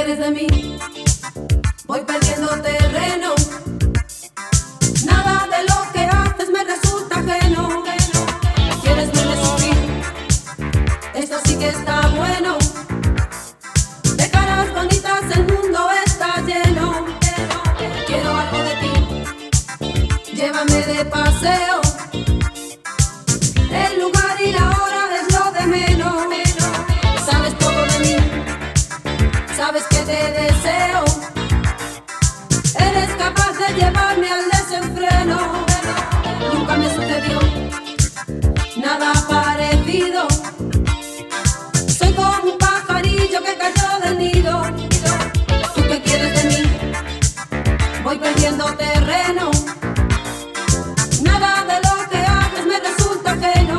quieres de mí? Voy perdiendo terreno. Nada de lo que haces me resulta ajeno. ¿Quieres verme sufrir? Esto sí que está bueno. De caras bonitas el mundo está lleno. Quiero algo de ti. Llévame de paseo. El lugar y la hora es lo de menos. Sabes todo de mí. Sabes que te deseo. Eres capaz de llevarme al desenfreno. Nunca me sucedió nada parecido. Soy como un pajarillo que cayó del nido. ¿Tú qué quieres de mí? Voy perdiendo terreno. Nada de lo que haces me resulta ajeno.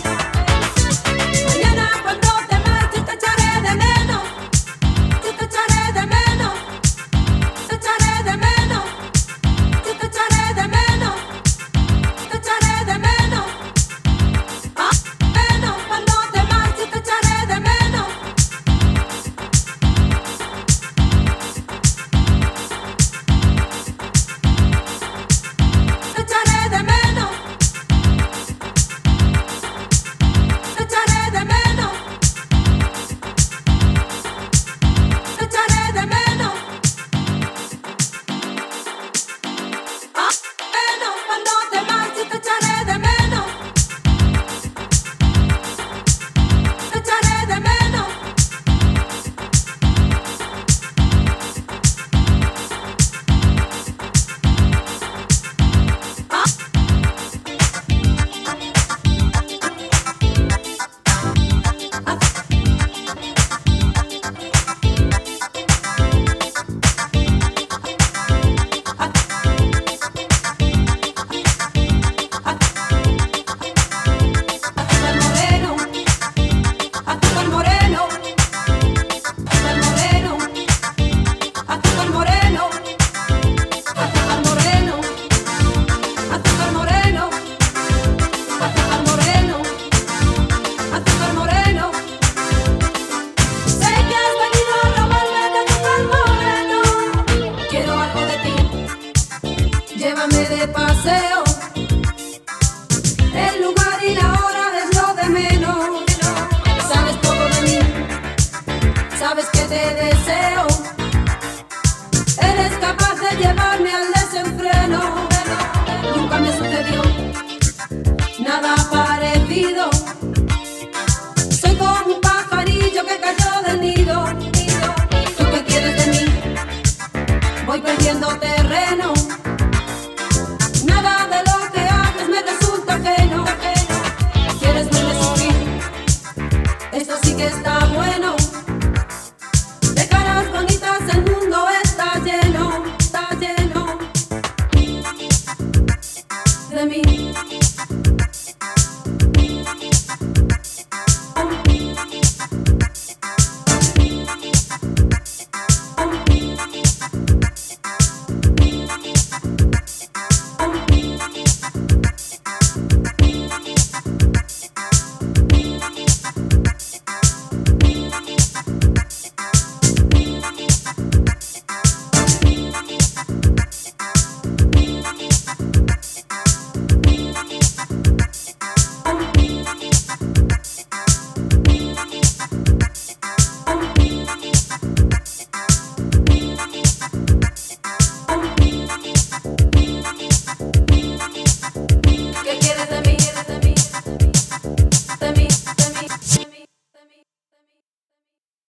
Mañana cuando te marches te echaré de menos. Yo te echaré de menos. Te echaré de menos. Yo te echaré de menos. Te echaré de menos. Ah, menos. Cuando te marches te echaré de menos. Te echaré de menos. Te echaré de menos. Te echaré de menos. Ah, menos. Cuando te marches te echaré de menos. Te echaré de menos. Ah, azúcar moreno. Azúcar moreno. Azúcar moreno. Azúcar moreno. Azúcar moreno. Azúcar moreno. Azúcar moreno. Azúcar moreno. Sé que has venido a robarme de azúcar moreno. Quiero algo de ti. Llévame de paseo. El lugar y la hora es lo de menos. Sabes todo de mí. Sabes que te deseo. Eres capaz de llevarme al